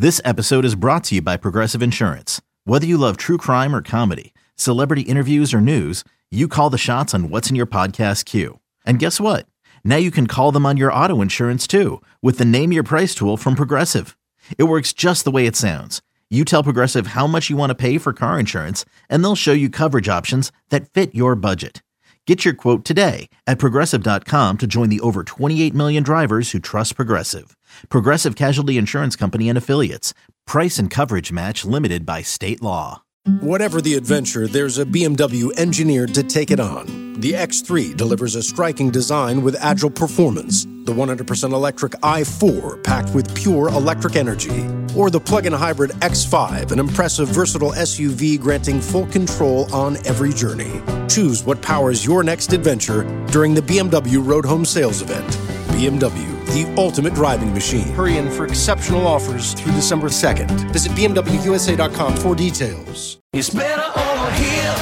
This episode is brought to you by Progressive Insurance. Whether you love true crime or comedy, celebrity interviews or news, you call the shots on what's in your podcast queue. And guess what? Now you can call them on your auto insurance too with the Name Your Price tool from Progressive. It works just the way it sounds. You tell Progressive how much you want to pay for car insurance, and they'll show you coverage options that fit your budget. Get your quote today at Progressive.com to join the over 28 million drivers who trust Progressive. Progressive Casualty Insurance Company and Affiliates. Price and coverage match limited by state law. Whatever the adventure, there's a BMW engineered to take it on. The X3 delivers a striking design with agile performance. The 100% electric i4 packed with pure electric energy. Or the plug-in hybrid X5, an impressive, versatile SUV granting full control on every journey. Choose what powers your next adventure during the BMW Road Home Sales Event. BMW, the ultimate driving machine. Hurry in for exceptional offers through December 2nd. Visit BMWUSA.com for details. It's better over here.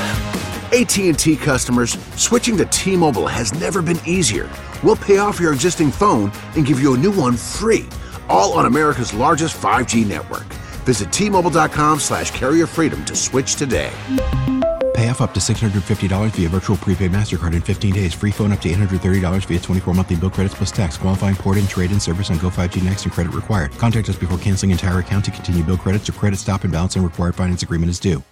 AT&T customers, switching to T-Mobile has never been easier. We'll pay off your existing phone and give you a new one free, all on America's largest 5G network. Visit T-Mobile.com/carrier freedom to switch today. Pay off up to $650 via virtual prepaid MasterCard in 15 days. Free phone up to $830 via 24 monthly bill credits plus tax. Qualifying port and trade-in service on Go5G Next and credit required. Contact us before canceling entire account to continue bill credits or credit stop and balance and required finance agreement is due.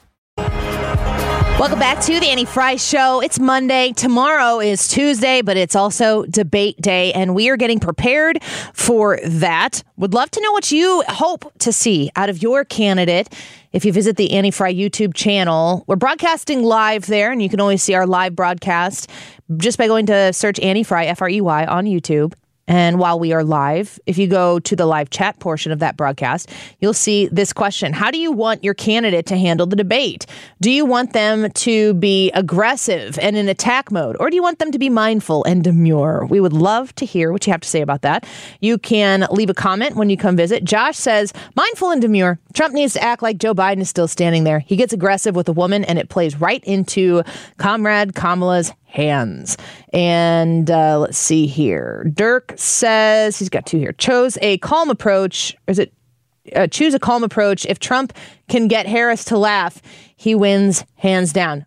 Welcome back to the Annie Fry Show. It's Monday. Tomorrow is Tuesday, but it's also debate day, and we are getting prepared for that. Would love to know what you hope to see out of your candidate. If you visit the Annie Fry YouTube channel, we're broadcasting live there, and you can always see our live broadcast just by going to search Annie Fry, F-R-E-Y, on YouTube. And while we are live, if you go to the live chat portion of that broadcast, you'll see this question. How do you want your candidate to handle the debate? Do you want them to be aggressive and in attack mode, or do you want them to be mindful and demure? We would love to hear what you have to say about that. You can leave a comment when you come visit. Josh says, mindful and demure. Trump needs to act like Joe Biden is still standing there. He gets aggressive with a woman, and it plays right into Comrade Kamala's hands. And let's see here. Dirk says, he's got two here. Choose a calm approach. Or is it choose a calm approach? If Trump can get Harris to laugh, he wins hands down.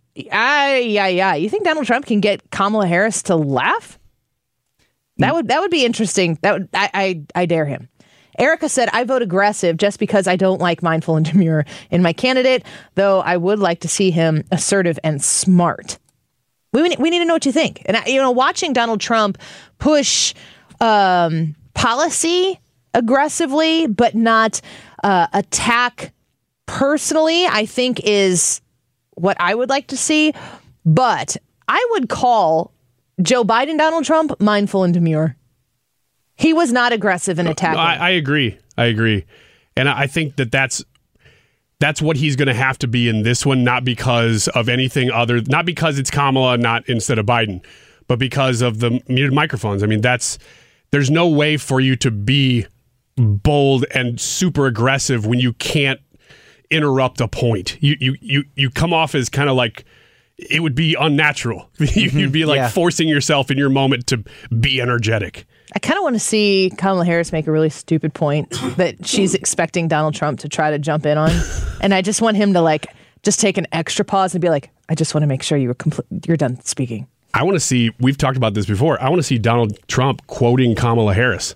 Yeah. You think Donald Trump can get Kamala Harris to laugh? That would be interesting. I dare him. Erica said, I vote aggressive just because I don't like mindful and demure in my candidate, though I would like to see him assertive and smart. We need to know what you think. And, watching Donald Trump push policy aggressively, but not attack personally, I think is what I would like to see. But I would call Joe Biden, Donald Trump, mindful and demure. He was not aggressive in attacking. I agree. And I think that's what he's going to have to be in this one, not because of anything other, not because it's Kamala, not instead of Biden, but because of the muted microphones. I mean, there's no way for you to be bold and super aggressive when you can't interrupt a point. You come off as kind of like, it would be unnatural. You'd be like forcing yourself in your moment to be energetic. I kind of want to see Kamala Harris make a really stupid point that she's expecting Donald Trump to try to jump in on. And I just want him to just take an extra pause and be like, I just want to make sure you're done speaking. I want to see, we've talked about this before, I want to see Donald Trump quoting Kamala Harris,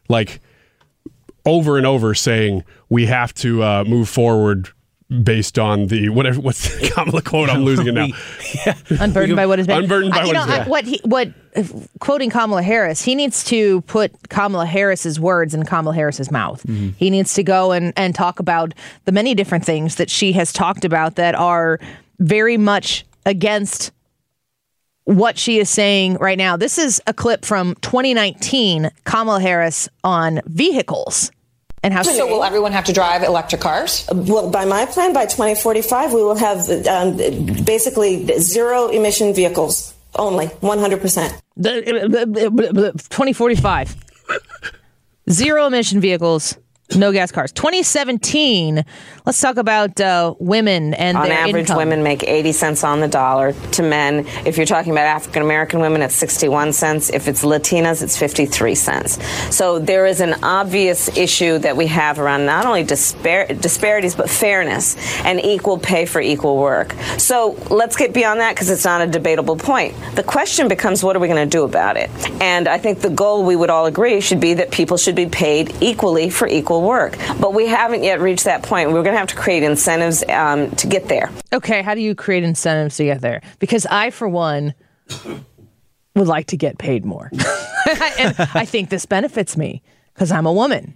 over and over saying, we have to move forward based on the what's the Kamala quote? I'm losing it now. Unburdened by what has been. Unburdened by what has been. Quoting Kamala Harris, he needs to put Kamala Harris's words in Kamala Harris's mouth. Mm-hmm. He needs to go and talk about the many different things that she has talked about that are very much against what she is saying right now. This is a clip from 2019, Kamala Harris on vehicles. And how so will everyone have to drive electric cars? Well, by my plan, by 2045, we will have basically zero emission vehicles only, 100%. 2045. Zero emission vehicles No gas cars. 2017. Let's talk about women and on their average, income. women make 80 cents on the dollar to men. If you're talking about African American women, it's 61 cents. If it's Latinas, it's 53 cents. So there is an obvious issue that we have around not only disparities, but fairness and equal pay for equal work. So let's get beyond that because it's not a debatable point. The question becomes, what are we going to do about it? And I think the goal, we would all agree, should be that people should be paid equally for equal work. But we haven't yet reached that point. We're going to have to create incentives to get there. Okay, how do you create incentives to get there? Because I, for one, would like to get paid more. And I think this benefits me because I'm a woman.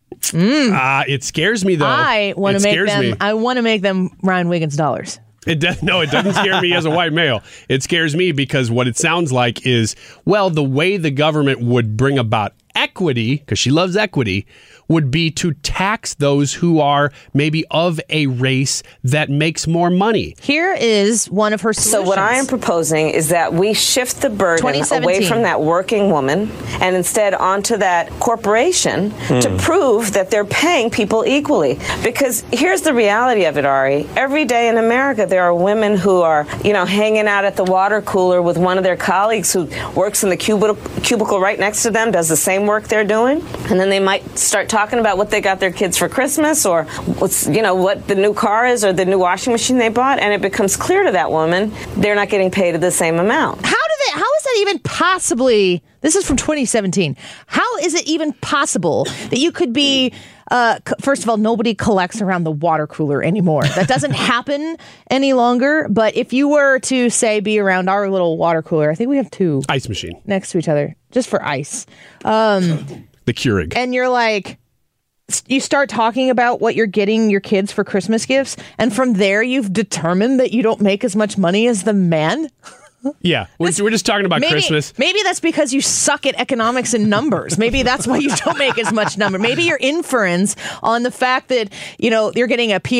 It scares me, though. I want to make them Ryan Wiggins dollars. No, it doesn't scare me as a white male. It scares me because what it sounds like is, well, the way the government would bring about equity, because she loves equity, would be to tax those who are maybe of a race that makes more money. Here is one of her solutions. So what I am proposing is that we shift the burden away from that working woman and instead onto that corporation to prove that they're paying people equally. Because here's the reality of it, Ari. Every day in America, there are women who are, hanging out at the water cooler with one of their colleagues who works in the cubicle right next to them, does the same work they're doing, and then they might start talking about what they got their kids for Christmas or what the new car is or the new washing machine they bought, and it becomes clear to that woman they're not getting paid the same amount. How is that even possibly? This is from 2017. How is it even possible that you could be, first of all, nobody collects around the water cooler anymore. That doesn't happen any longer. But if you were to, say, be around our little water cooler, I think we have two. Ice machine. Next to each other, just for ice. The Keurig. And you're like, you start talking about what you're getting your kids for Christmas gifts. And from there, you've determined that you don't make as much money as the men. Yeah, we're just talking about Christmas. Maybe that's because you suck at economics and numbers. Maybe that's why you don't make as much number. Maybe your inference on the fact that, you're getting a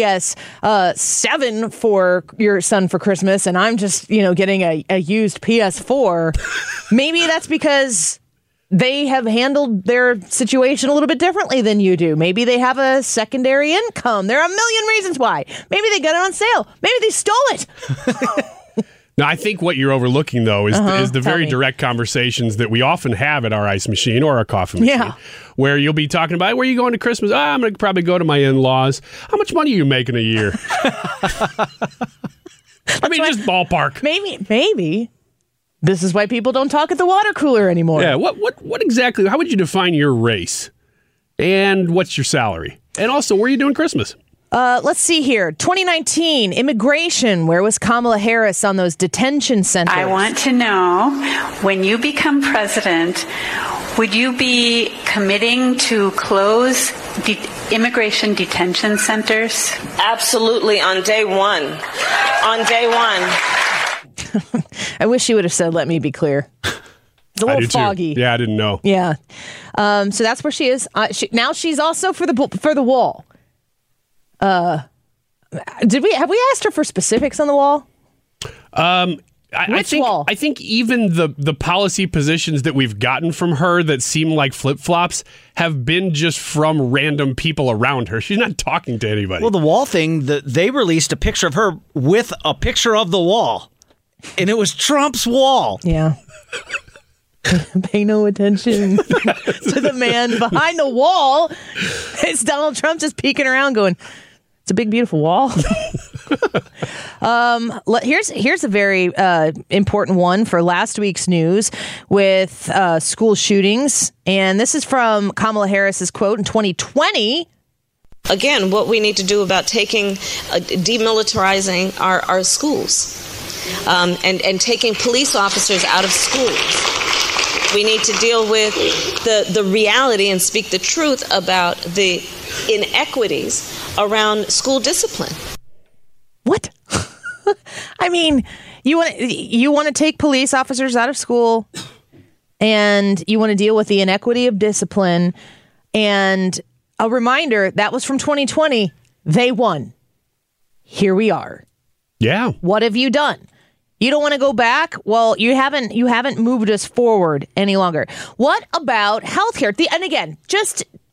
PS7 for your son for Christmas and I'm just, getting a used PS4. Maybe that's because they have handled their situation a little bit differently than you do. Maybe they have a secondary income. There are a million reasons why. Maybe they got it on sale. Maybe they stole it. Now, I think what you're overlooking, though, is the very direct conversations that we often have at our ice machine or our coffee machine, where you'll be talking about, where are you going to Christmas? I'm going to probably go to my in-laws. How much money are you making a year? Just ballpark. Maybe. This is why people don't talk at the water cooler anymore. Yeah, what exactly, how would you define your race? And what's your salary? And also, where are you doing Christmas? Let's see here. 2019, immigration. Where was Kamala Harris on those detention centers? I want to know, when you become president, would you be committing to close immigration detention centers? Absolutely, on day one. On day one. I wish you would have said, let me be clear. It's a little foggy. Yeah, I didn't know. Yeah. So that's where she is. Now she's also for the wall. Have we asked her for specifics on the wall? Which wall? I think even the policy positions that we've gotten from her that seem like flip-flops have been just from random people around her. She's not talking to anybody. Well, the wall thing, they released a picture of her with a picture of the wall, and it was Trump's wall. Yeah. Pay no attention to the man behind the wall. It's Donald Trump just peeking around going, it's a big, beautiful wall. Here's a very important one for last week's news with school shootings. And this is from Kamala Harris's quote in 2020. Again, what we need to do about demilitarizing our schools and taking police officers out of schools. We need to deal with the reality and speak the truth about the inequities around school discipline. What? I mean, you want to take police officers out of school, and you want to deal with the inequity of discipline. And a reminder, that was from 2020. They won. Here we are. Yeah. What have you done? You don't want to go back? Well, you haven't moved us forward any longer. What about healthcare? And again, just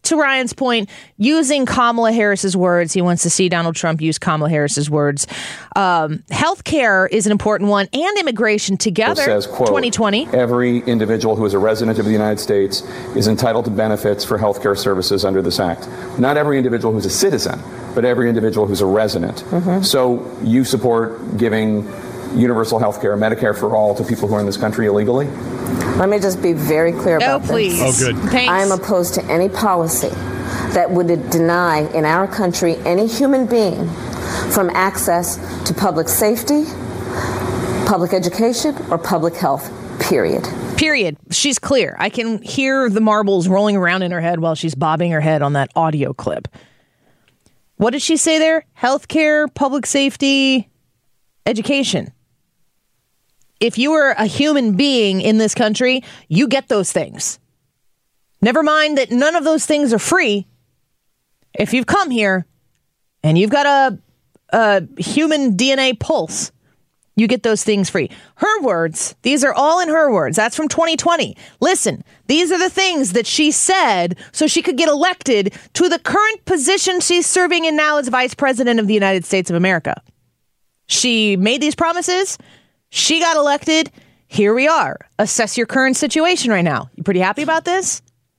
to Ryan's point, using Kamala Harris's words, he wants to see Donald Trump use Kamala Harris's words. Healthcare is an important one, and immigration together. Says, quote, 2020. Every individual who is a resident of the United States is entitled to benefits for healthcare services under this act. Not every individual who's a citizen, but every individual who's a resident. So you support giving universal health care, Medicare for all, to people who are in this country illegally? Let me just be very clear about this. Please. Oh, good. Thanks. I am opposed to any policy that would deny in our country any human being from access to public safety, public education, or public health, period. Period. She's clear. I can hear the marbles rolling around in her head while she's bobbing her head on that audio clip. What did she say there? Healthcare, public safety, education. If you are a human being in this country, you get those things. Never mind that none of those things are free. If you've come here and you've got a human DNA pulse, you get those things free. Her words, these are all in her words. That's from 2020. Listen, these are the things that she said so she could get elected to the current position she's serving in now as Vice President of the United States of America. She made these promises. She got elected. Here we are. Assess your current situation right now. You pretty happy about this?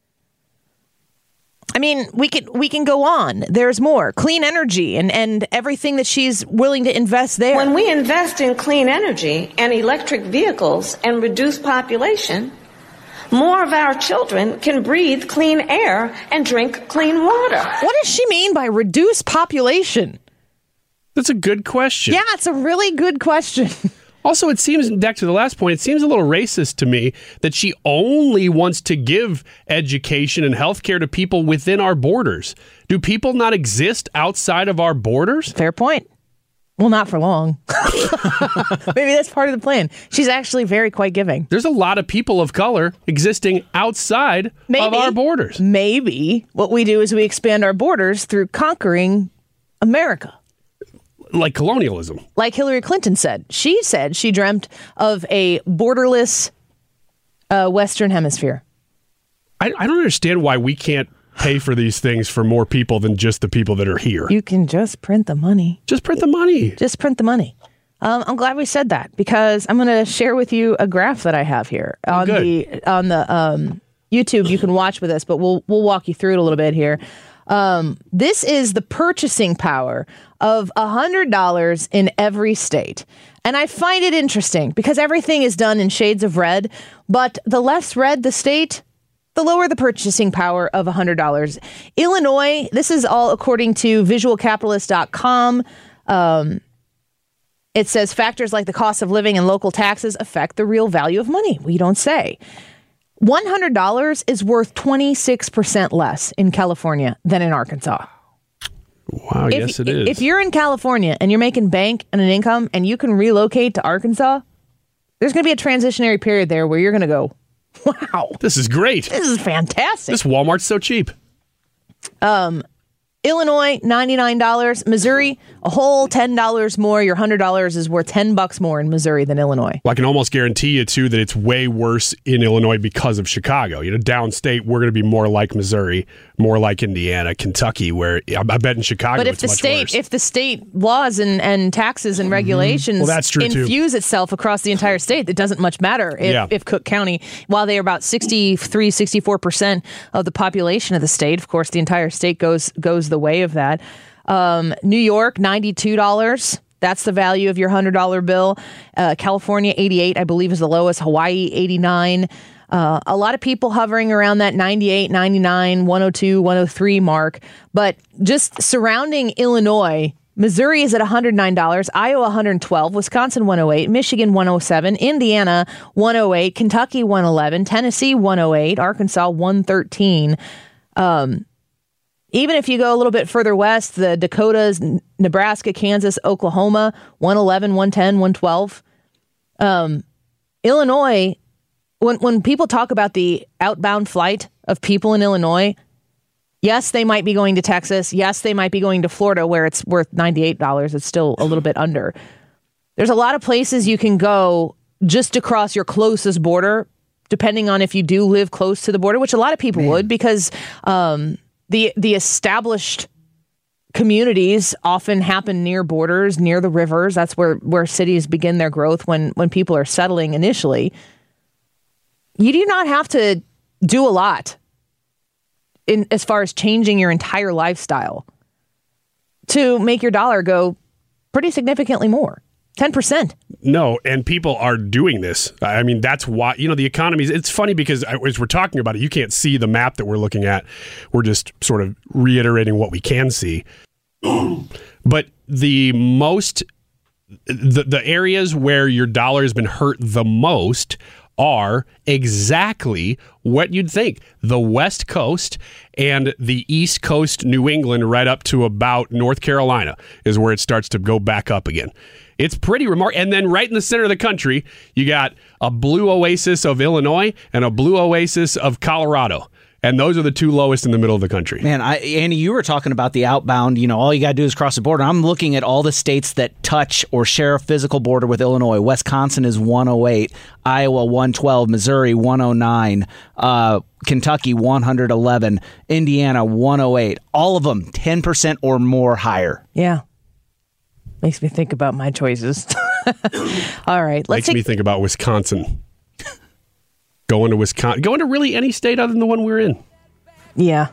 I mean, we can go on. There's more. Clean energy and everything that she's willing to invest there. When we invest in clean energy and electric vehicles and reduce population, more of our children can breathe clean air and drink clean water. What does she mean by reduce population? That's a good question. Yeah, it's a really good question. Also, it seems, back to the last point, it seems a little racist to me that she only wants to give education and healthcare to people within our borders. Do people not exist outside of our borders? Fair point. Well, not for long. Maybe that's part of the plan. She's actually very quite giving. There's a lot of people of color existing outside of our borders. Maybe what we do is we expand our borders through conquering America. Like colonialism. Like Hillary Clinton said. She said she dreamt of a borderless Western Hemisphere. I don't understand why we can't pay for these things for more people than just the people that are here. You can just print the money. Just print the money. Just print the money. I'm glad we said that because I'm going to share with you a graph that I have here on the YouTube. You can watch with us, but we'll walk you through it a little bit here. This is the purchasing power of $100 in every state. And I find it interesting because everything is done in shades of red, but the less red the state, the lower the purchasing power of $100. Illinois, this is all according to visualcapitalist.com. It says factors like the cost of living and local taxes affect the real value of money. We don't say. $100 is worth 26% less in California than in Arkansas. Wow, yes it is. If you're in California and you're making bank and an income and you can relocate to Arkansas, there's going to be a transitionary period there where you're going to go, wow. This is great. This is fantastic. This Walmart's so cheap. Illinois, $99. Missouri, a whole $10 more. Your $100 is worth $10 more in Missouri than Illinois. Well, I can almost guarantee you, too, that it's way worse in Illinois because of Chicago. You know, downstate, we're going to be more like Missouri, more like Indiana, Kentucky, where I bet in Chicago but it's much worse. If the state laws and taxes and regulations infuse itself across the entire state, it doesn't much matter if Cook County, while they are about 64% of the population of the state, of course, the entire state goes the way of that. New York, $92. That's the value of your $100 bill. California, $88, I believe, is the lowest. Hawaii, $89. A lot of people hovering around that $98, $99, $102, $103 mark. But just surrounding Illinois, Missouri is at $109, Iowa $112, Wisconsin $108, Michigan $107, Indiana $108, Kentucky $111, Tennessee $108, Arkansas $113. Even if you go a little bit further west, the Dakotas, Nebraska, Kansas, Oklahoma, $111, $110, $112. Illinois, when people talk about the outbound flight of people in Illinois, yes, they might be going to Texas. Yes, they might be going to Florida where it's worth $98. It's still a little bit under. There's a lot of places you can go just across your closest border, depending on if you do live close to the border, which a lot of people would because The established communities often happen near borders, near the rivers. That's where cities begin their growth when people are settling initially. You do not have to do a lot as far as changing your entire lifestyle to make your dollar go pretty significantly more. 10%. No, and people are doing this. I mean, that's why, the economy, it's funny because as we're talking about it, you can't see the map that we're looking at. We're just sort of reiterating what we can see. But the areas where your dollar has been hurt the most are exactly what you'd think. The West Coast and the East Coast, New England, right up to about North Carolina is where it starts to go back up again. It's pretty remarkable. And then right in the center of the country, you got a blue oasis of Illinois and a blue oasis of Colorado. And those are the two lowest in the middle of the country. Man, Andy, you were talking about the outbound. All you got to do is cross the border. I'm looking at all the states that touch or share a physical border with Illinois. Wisconsin is 108, Iowa 112, Missouri 109, Kentucky 111, Indiana 108. All of them 10% or more higher. Yeah. Makes me think about my choices. All right. Makes me think about Wisconsin. Going to Wisconsin, going to really any state other than the one we're in. Yeah.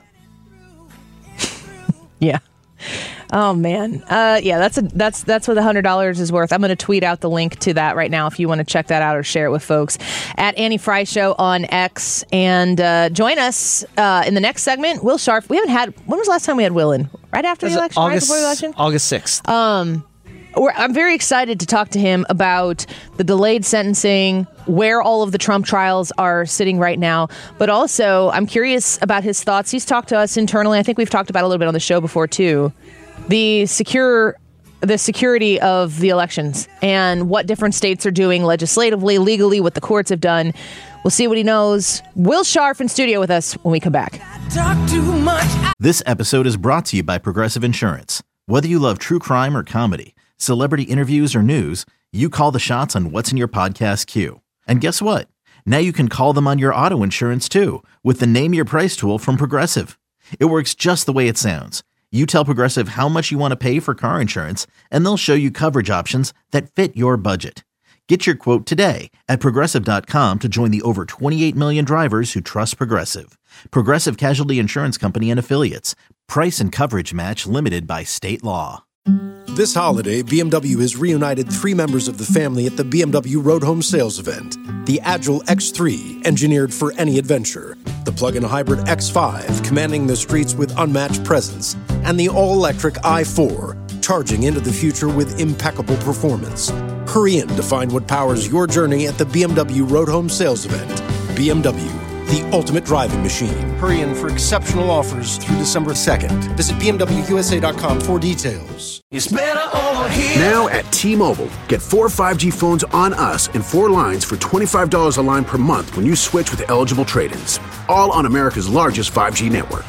Yeah. Oh man. Yeah, that's what $100 is worth. I'm going to tweet out the link to that right now if you want to check that out or share it with folks at Annie Frey Show on X. And join us in the next segment. Will Scharf. When was the last time we had Will in? Right after the election? Right before the election? August 6th. I'm very excited to talk to him about the delayed sentencing, where all of the Trump trials are sitting right now. But also, I'm curious about his thoughts. He's talked to us internally. I think we've talked about it a little bit on the show before, too. The security of the elections and what different states are doing legislatively, legally, what the courts have done. We'll see what he knows. Will Scharf in studio with us when we come back. Talk too much. This episode is brought to you by Progressive Insurance. Whether you love true crime or comedy, celebrity interviews or news, you call the shots on what's in your podcast queue. And guess what? Now you can call them on your auto insurance too with the Name Your Price tool from Progressive. It works just the way it sounds. You tell Progressive how much you want to pay for car insurance, and they'll show you coverage options that fit your budget. Get your quote today at Progressive.com to join the over 28 million drivers who trust Progressive. Progressive Casualty Insurance Company and Affiliates. Price and coverage match limited by state law. This holiday, BMW has reunited 3 members of the family at the BMW Road Home Sales Event. The Agile X3, engineered for any adventure. The plug-in hybrid X5, commanding the streets with unmatched presence. And the all-electric i4, charging into the future with impeccable performance. Hurry in to find what powers your journey at the BMW Road Home Sales Event. BMW, the ultimate driving machine. Hurry in for exceptional offers through December 2nd. Visit BMWUSA.com for details. It's better over here. Now at T-Mobile, get 4 5G phones on us and 4 lines for $25 a line per month when you switch with eligible trade-ins. All on America's largest 5G network.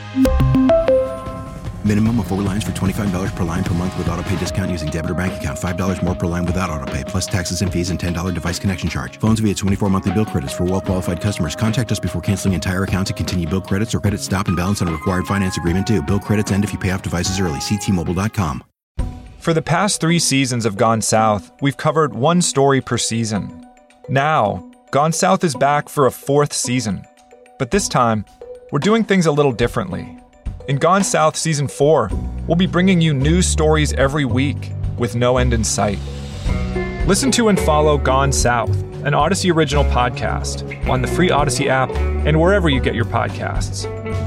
Minimum of 4 lines for $25 per line per month with autopay discount using debit or bank account. $5 more per line without autopay, plus taxes and fees and $10 device connection charge. Phones via 24 monthly bill credits for well-qualified customers. Contact us before canceling entire account to continue bill credits or credit stop and balance on a required finance agreement due. Bill credits end if you pay off devices early. See T-Mobile.com. For the past 3 seasons of Gone South, we've covered one story per season. Now, Gone South is back for a 4th season. But this time, we're doing things a little differently. In Gone South Season 4, we'll be bringing you new stories every week with no end in sight. Listen to and follow Gone South, an Odyssey original podcast, on the free Odyssey app and wherever you get your podcasts.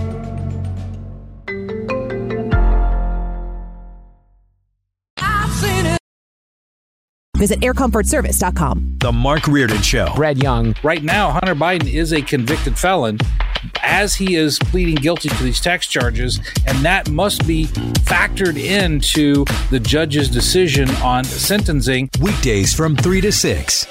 Visit aircomfortservice.com. The Mark Reardon Show. Brad Young. Right now, Hunter Biden is a convicted felon as he is pleading guilty to these tax charges, and that must be factored into the judge's decision on sentencing. Weekdays from 3 to 6.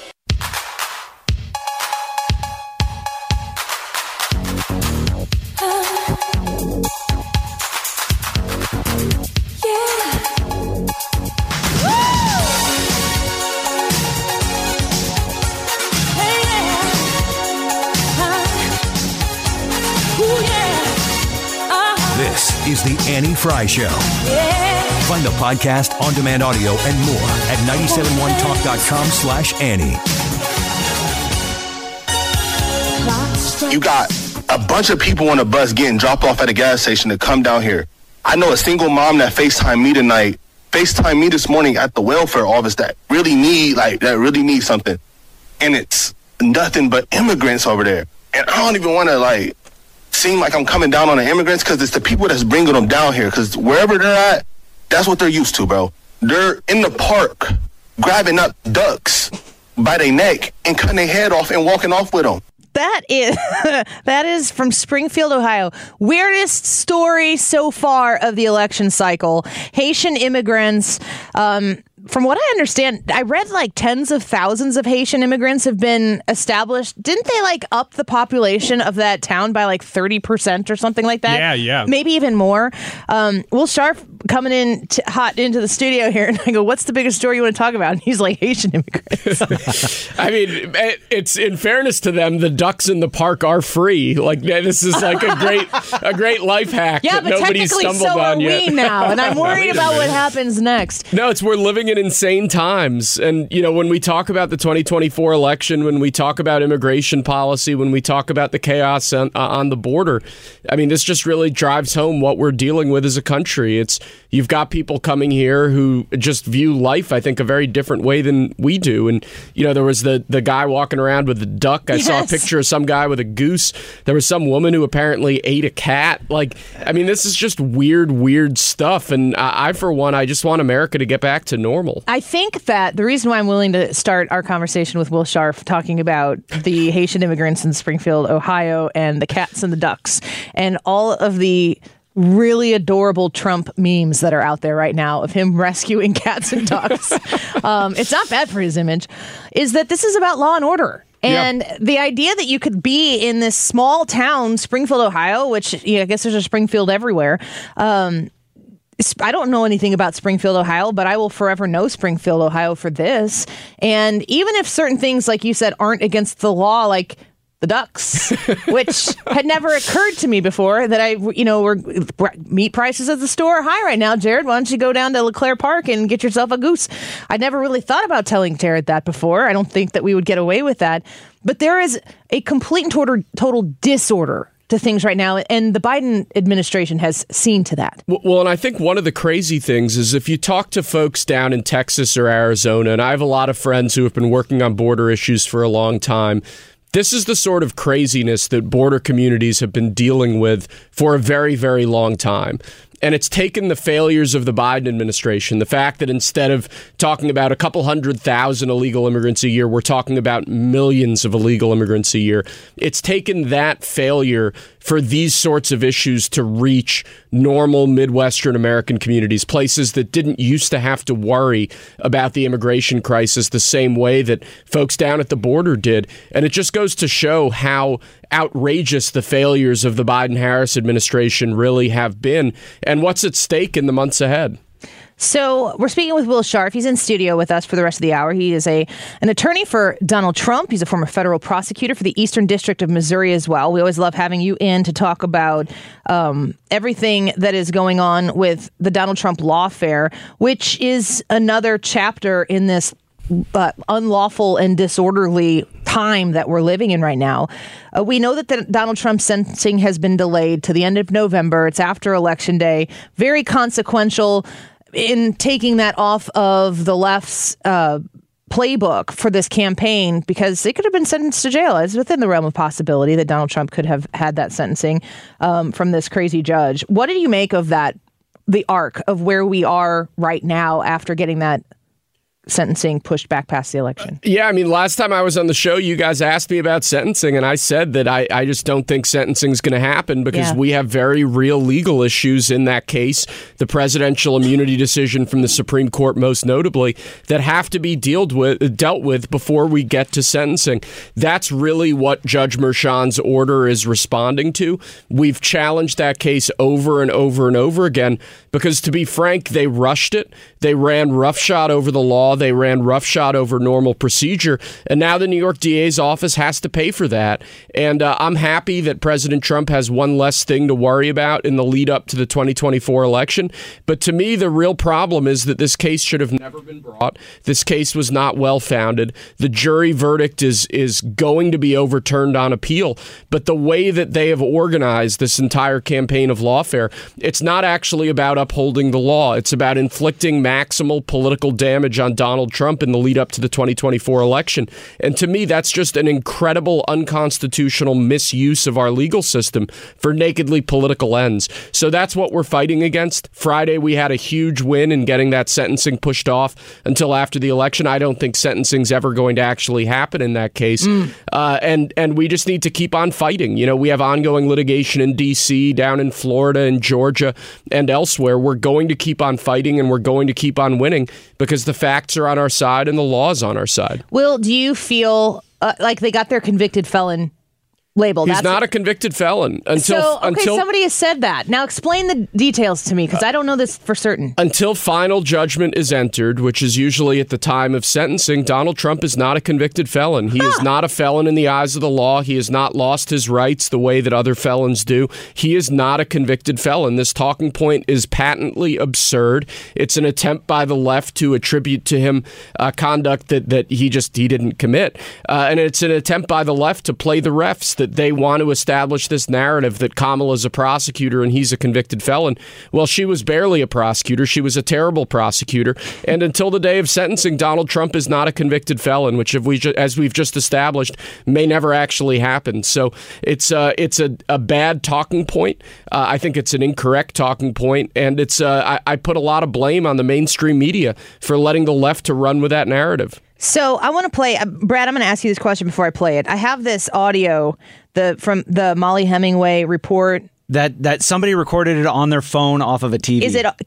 The Annie Fry Show. Find the podcast, on-demand audio, and more at 971talk.com/Annie. You got a bunch of people on a bus getting dropped off at a gas station to come down here. I know a single mom that FaceTimed me tonight, FaceTimed me this morning at the welfare office that really need something. And it's nothing but immigrants over there. And I don't even want to seem like I'm coming down on the immigrants, because it's the people that's bringing them down here. Because wherever they're at, that's what they're used to, bro. They're in the park grabbing up ducks by their neck and cutting their head off and walking off with them. That is from Springfield, Ohio. Weirdest story so far of the election cycle. Haitian immigrants. From what I understand, I read tens of thousands of Haitian immigrants have been established. Didn't they up the population of that town by 30% or something like that? Yeah. Maybe even more. Will Scharf coming in hot into the studio here, and I go, "What's the biggest story you want to talk about?" And he's like, "Haitian immigrants." I mean, it's in fairness to them, the ducks in the park are free. This is a great life hack. Yeah, that but nobody's technically stumbled so are on yet. we now, and I'm worried about what happens next. No, we're living in insane times. And, when we talk about the 2024 election, when we talk about immigration policy, when we talk about the chaos on the border, I mean, this just really drives home what we're dealing with as a country. You've got people coming here who just view life, I think, a very different way than we do. And, there was the guy walking around with a duck. I saw a picture of some guy with a goose. There was some woman who apparently ate a cat. This is just weird stuff. And I, for one, I just want America to get back to normal. I think that the reason why I'm willing to start our conversation with Will Scharf talking about the Haitian immigrants in Springfield, Ohio, and the cats and the ducks, and all of the really adorable Trump memes that are out there right now of him rescuing cats and ducks. It's not bad for his image, is that this is about law and order. And the idea that you could be in this small town, Springfield, Ohio, which I guess there's a Springfield everywhere. I don't know anything about Springfield, Ohio, but I will forever know Springfield, Ohio for this. And even if certain things, like you said, aren't against the law, like the ducks, which had never occurred to me before, that meat prices at the store are high right now. Jared, why don't you go down to LeClaire Park and get yourself a goose? I never really thought about telling Jared that before. I don't think that we would get away with that. But there is a complete and total disorder to things right now, and the Biden administration has seen to that. Well, and I think one of the crazy things is if you talk to folks down in Texas or Arizona, and I have a lot of friends who have been working on border issues for a long time, this is the sort of craziness that border communities have been dealing with for a very, very long time. And it's taken the failures of the Biden administration, the fact that instead of talking about a couple 100,000 illegal immigrants a year, we're talking about millions of illegal immigrants a year. It's taken that failure for these sorts of issues to reach normal Midwestern American communities, places that didn't used to have to worry about the immigration crisis the same way that folks down at the border did. And it just goes to show how outrageous the failures of the Biden-Harris administration really have been and what's at stake in the months ahead. So we're speaking with Will Scharf. He's in studio with us for the rest of the hour. He is an attorney for Donald Trump. He's a former federal prosecutor for the Eastern District of Missouri as well. We always love having you in to talk about everything that is going on with the Donald Trump lawfare, which is another chapter in this unlawful and disorderly time that we're living in right now. We know that the Donald Trump sentencing has been delayed to the end of November. It's after Election Day. Very consequential in taking that off of the left's playbook for this campaign, because they could have been sentenced to jail. It's within the realm of possibility that Donald Trump could have had that sentencing from this crazy judge. What did you make of that, the arc of where we are right now after getting that sentencing pushed back past the election? Yeah, I mean, last time I was on the show, you guys asked me about sentencing, and I said that I just don't think sentencing is going to happen because we have very real legal issues in that case, the presidential immunity decision from the Supreme Court most notably, that have to be dealt with before we get to sentencing. That's really what Judge Merchan's order is responding to. We've challenged that case over and over and over again because, to be frank, they rushed it. They ran roughshod over the law. law. They ran roughshod over normal procedure. And now the New York DA's office has to pay for that. And I'm happy that President Trump has one less thing to worry about in the lead up to the 2024 election. But to me, the real problem is that this case should have never been brought. This case was not well founded. The jury verdict is going to be overturned on appeal. But the way that they have organized this entire campaign of lawfare, it's not actually about upholding the law. It's about inflicting maximal political damage on Donald Trump in the lead up to the 2024 election. And to me, that's just an incredible unconstitutional misuse of our legal system for nakedly political ends. So that's what we're fighting against. Friday, we had a huge win in getting that sentencing pushed off until after the election. I don't think sentencing's ever going to actually happen in that case. And we just need to keep on fighting. You know, we have ongoing litigation in D.C., down in Florida and Georgia and elsewhere. We're going to keep on fighting and we're going to keep on winning because the facts are on our side and the law is on our side. Will, do you feel like they got their convicted felon label? He's not a convicted felon until somebody has said that. Now explain the details to me because I don't know this for certain. Until final judgment is entered, which is usually at the time of sentencing, Donald Trump is not a convicted felon. He is not a felon in the eyes of the law. He has not lost his rights the way that other felons do. He is not a convicted felon. This talking point is patently absurd. It's an attempt by the left to attribute to him conduct that he didn't commit. And it's an attempt by the left to play the refs, that they want to establish this narrative that Kamala's a prosecutor and he's a convicted felon. Well, she was barely a prosecutor. She was a terrible prosecutor. And until the day of sentencing, Donald Trump is not a convicted felon, which, as we've just established, may never actually happen. So it's a bad talking point. I think it's an incorrect talking point. And I put a lot of blame on the mainstream media for letting the left to run with that narrative. So I want to play, Brad, I'm going to ask you this question before I play it. I have this audio from the Molly Hemingway report. That somebody recorded it on their phone off of a TV.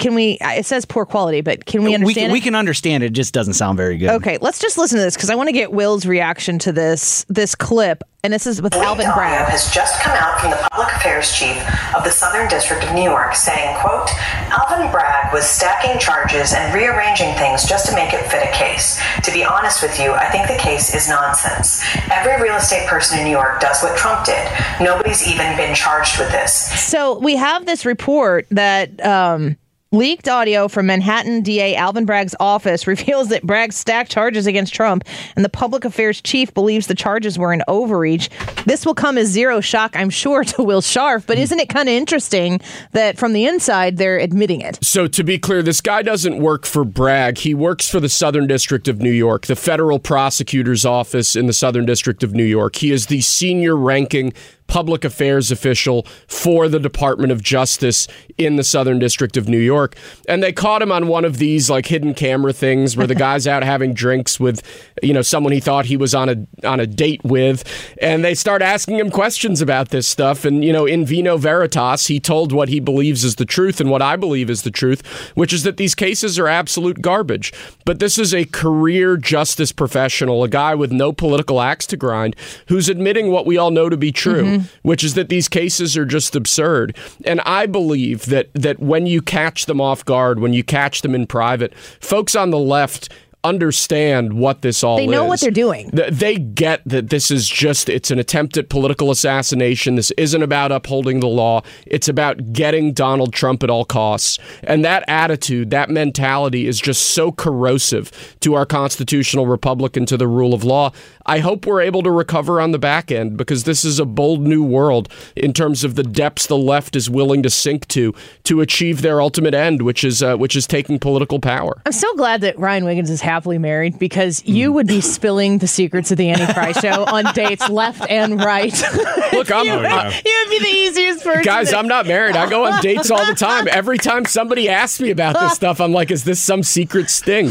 It says poor quality, but can we understand it? We can understand it. It just doesn't sound very good. Okay, let's just listen to this because I want to get Will's reaction to this clip. And this is with Alvin Bragg. Has just come out from the public affairs chief of the Southern District of New York saying, quote, Alvin Bragg was stacking charges and rearranging things just to make it fit a case. To be honest with you, I think the case is nonsense. Every real estate person in New York does what Trump did. Nobody's even been charged with this. So we have this report that leaked audio from Manhattan DA Alvin Bragg's office reveals that Bragg stacked charges against Trump, and the public affairs chief believes the charges were an overreach. This will come as zero shock, I'm sure, to Will Scharf, but isn't it kind of interesting that from the inside they're admitting it? So to be clear, this guy doesn't work for Bragg. He works for the Southern District of New York, the federal prosecutor's office in the Southern District of New York. He is the senior ranking public affairs official for the Department of Justice in the Southern District of New York. And they caught him on one of these like hidden camera things where the guy's out having drinks with, someone he thought he was on a date with. And they start asking him questions about this stuff. And, in vino veritas, he told what he believes is the truth and what I believe is the truth, which is that these cases are absolute garbage. But this is a career justice professional, a guy with no political axe to grind, who's admitting what we all know to be true. Which is that these cases are just absurd. And I believe that when you catch them off guard, when you catch them in private, folks on the left understand what this all is. They know what they're doing. They get that this is it's an attempt at political assassination. This isn't about upholding the law. It's about getting Donald Trump at all costs. And that attitude, that mentality is just so corrosive to our constitutional republic and to the rule of law. I hope we're able to recover on the back end because this is a bold new world in terms of the depths the left is willing to sink to achieve their ultimate end, which is taking political power. I'm so glad that Ryan Wiggins is happily married because you would be spilling the secrets of the Annie Frey Show on dates left and right. Look, you would be the easiest person. Guys, I'm not married. I go on dates all the time. Every time somebody asks me about this stuff, I'm like, is this some secret sting?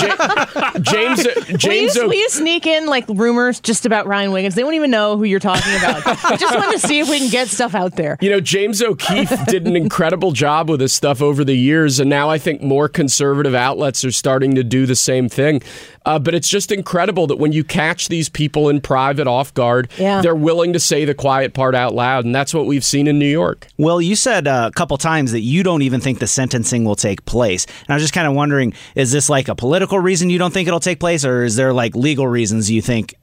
James, will you sneak in like rumors just about Ryan Wiggins? They won't even know who you're talking about. I just want to see if we can get stuff out there. James O'Keefe did an incredible job with this stuff over the years, and now I think more conservative outlets are starting to do the same same thing. But it's just incredible that when you catch these people in private off guard, they're willing to say the quiet part out loud. And that's what we've seen in New York. Well, you said a couple times that you don't even think the sentencing will take place. And I was just kind of wondering, is this like a political reason you don't think it'll take place, or is there like legal reasons you think?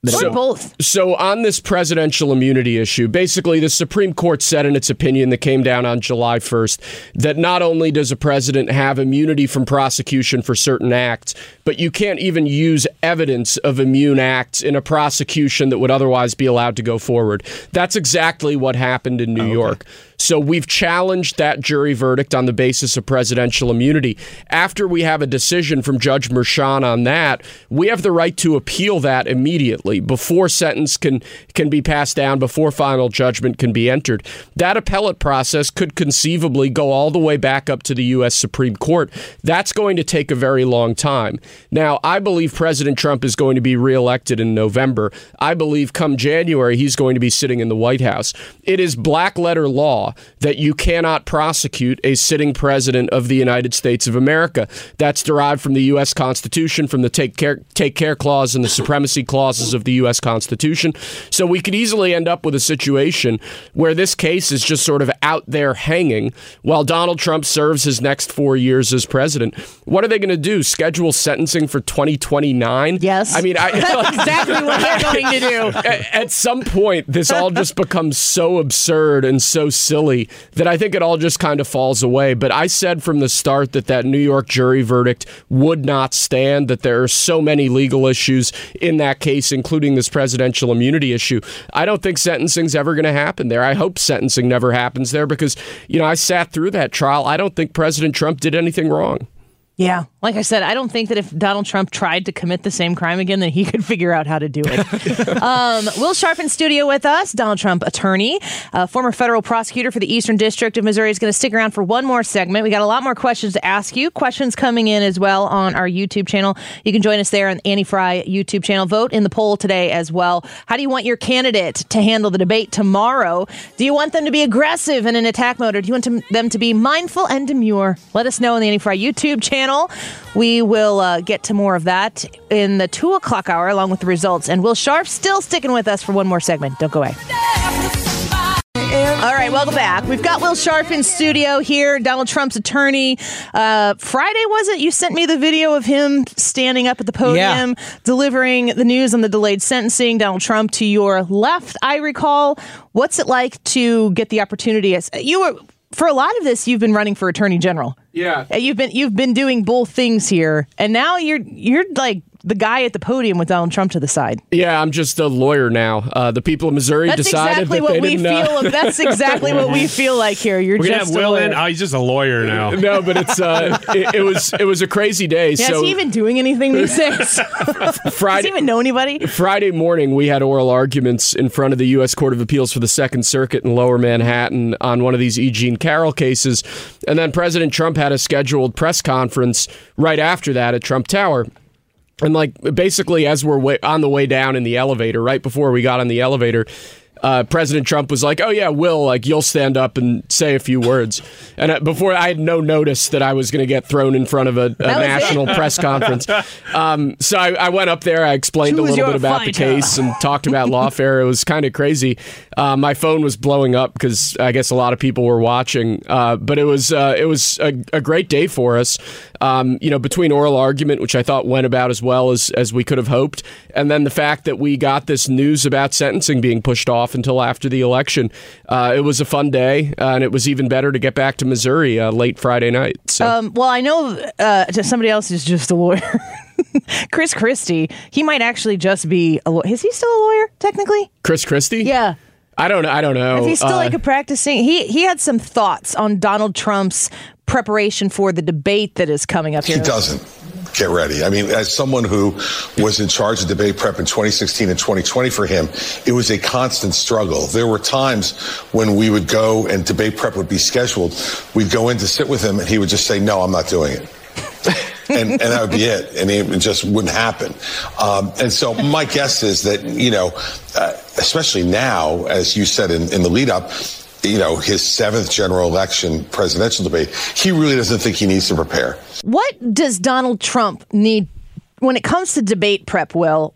Both. So on this presidential immunity issue, basically the Supreme Court said in its opinion that came down on July 1st that not only does a president have immunity from prosecution for certain acts, but you can't even use evidence of immune acts in a prosecution that would otherwise be allowed to go forward. That's exactly what happened in New York. So we've challenged that jury verdict on the basis of presidential immunity. After we have a decision from Judge Merchan on that, we have the right to appeal that immediately before sentence can be passed down, before final judgment can be entered. That appellate process could conceivably go all the way back up to the U.S. Supreme Court. That's going to take a very long time. Now, I believe President Trump is going to be reelected in November. I believe come January, he's going to be sitting in the White House. It is black letter law that you cannot prosecute a sitting president of the United States of America. That's derived from the U.S. Constitution, from the Take Care Clause and the Supremacy Clauses of the U.S. Constitution. So we could easily end up with a situation where this case is just sort of out there hanging while Donald Trump serves his next 4 years as president. What are they going to do? Schedule sentencing for 2029? Yes. I mean, that's exactly what they're going to do. At some point, this all just becomes so absurd and so silly that I think it all just kind of falls away. But I said from the start that New York jury verdict would not stand, that there are so many legal issues in that case, including this presidential immunity issue. I don't think sentencing's ever going to happen there. I hope sentencing never happens there because, I sat through that trial. I don't think President Trump did anything wrong. Yeah. Like I said, I don't think that if Donald Trump tried to commit the same crime again, that he could figure out how to do it. Will Sharp in studio with us, Donald Trump attorney, former federal prosecutor for the Eastern District of Missouri, is going to stick around for one more segment. We got a lot more questions to ask you. Questions coming in as well on our YouTube channel. You can join us there on the Annie Frey YouTube channel. Vote in the poll today as well. How do you want your candidate to handle the debate tomorrow? Do you want them to be aggressive in an attack mode, or do you want them to be mindful and demure? Let us know on the Annie Frey YouTube channel. We will get to more of that in the 2 o'clock hour along with the results. And Will Sharp still sticking with us for one more segment. Don't go away. All right, welcome back. We've got Will Sharp in studio here, Donald Trump's attorney. Friday, was it? You sent me the video of him standing up at the podium, delivering the news on the delayed sentencing. Donald Trump to your left, I recall. What's it like to get the opportunity? For a lot of this, you've been running for attorney general. Yeah, you've been doing both things here, and now you're like the guy at the podium with Donald Trump to the side. Yeah, I'm just a lawyer now. The people of Missouri decided that they didn't know. That's exactly what we feel like here. We're gonna have Will in. Oh, he's just a lawyer now. No, but it's it was a crazy day. Yeah, is he even doing anything these days? Does he even know anybody? Friday morning, we had oral arguments in front of the U.S. Court of Appeals for the Second Circuit in Lower Manhattan on one of these E. Jean Carroll cases, and then President Trump had a scheduled press conference right after that at Trump Tower. And basically, as we're on the way down in the elevator, right before we got on the elevator, President Trump was like, "Oh yeah, Will, you'll stand up and say a few words." And before, I had no notice that I was going to get thrown in front of a national press conference. So I went up there. I explained a little bit about the case and talked about lawfare. It was kind of crazy. My phone was blowing up because I guess a lot of people were watching. But it was a great day for us. Between oral argument, which I thought went about as well as we could have hoped, and then the fact that we got this news about sentencing being pushed off until after the election. It was a fun day, and it was even better to get back to Missouri late Friday night. So. Well, I know somebody else is just a lawyer. Chris Christie, he might actually just be a lawyer. Is he still a lawyer, technically? Chris Christie? Yeah. I don't know. If he's still a practicing, he had some thoughts on Donald Trump's preparation for the debate that is coming up here. He doesn't get ready. I mean, as someone who was in charge of debate prep in 2016 and 2020 for him, it was a constant struggle. There were times when we would go and debate prep would be scheduled. We'd go in to sit with him and he would just say, "No, I'm not doing it." and that would be it. And it just wouldn't happen. And so my guess is that, especially now, as you said in the lead up, his 7th general election presidential debate, he really doesn't think he needs to prepare. What does Donald Trump need when it comes to debate prep, Will,